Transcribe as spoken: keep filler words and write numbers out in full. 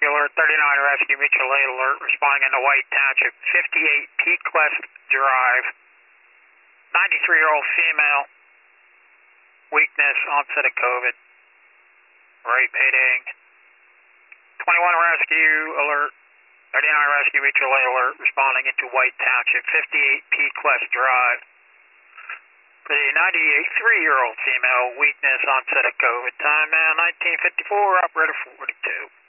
Rescue Alert, thirty-nine Rescue Mutual Aid Alert, responding into White Township, fifty-eight Pequest Drive, ninety-three-year-old female, weakness, onset of COVID, rape hitting. twenty-one Rescue Alert, thirty-nine Rescue Mutual Aid Alert, responding into White Township, fifty-eight Pequest Drive. For the ninety-three-year-old female, weakness, onset of COVID. Time now nineteen fifty-four, operator forty-two.